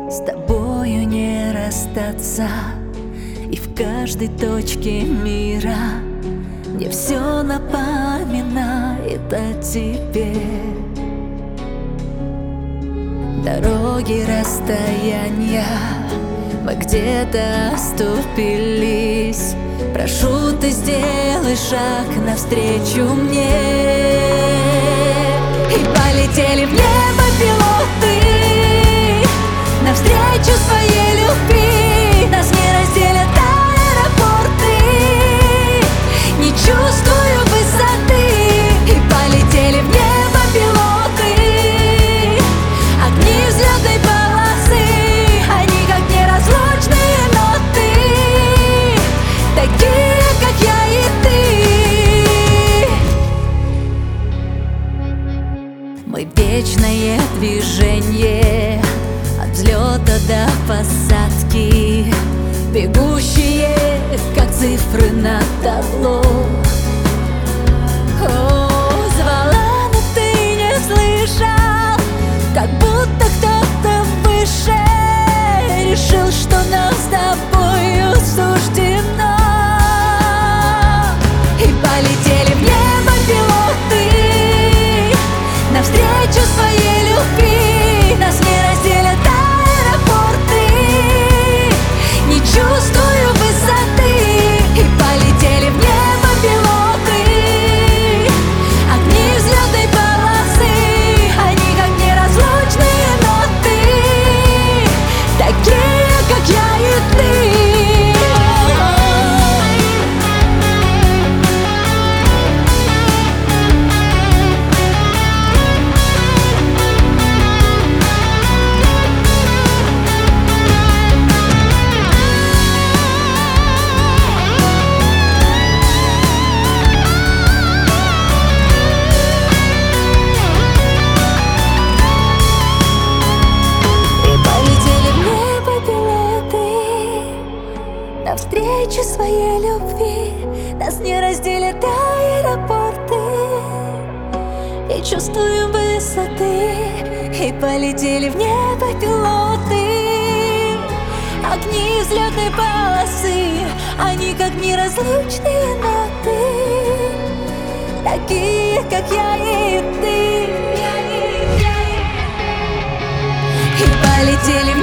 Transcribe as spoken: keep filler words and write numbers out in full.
С тобою не расстаться, и в каждой точке мира мне все напоминает о тебе. Дороги, расстояния, мы где-то оступились. Прошу, ты сделай шаг навстречу мне. И полетели в небо пилоты навстречу своей любви. Нас не разделят аэропорты, не чувствую высоты. И полетели в небо пилоты, огни взлетной полосы, они как неразлучные ноты, такие, как я и ты. Мы вечное движение, от взлета до посадки, бегущие, как цифры на табло. О, звала, но ты не слышал, как будто кто-то выше решил, что нам с тобою суждено. И полетели в небо пилоты навстречу своей любви. Нас не разделят аэропорты, не чувствую высоты. И полетели в небо пилоты, огни взлетной полосы, они как неразлучные ноты, такие, как я и ты. Навстречу своей любви нас не разделят аэропорты, и чувствуем высоты. И полетели в небо пилоты, огни взлетной полосы, они как неразлучные ноты, такие, как я и ты. И полетели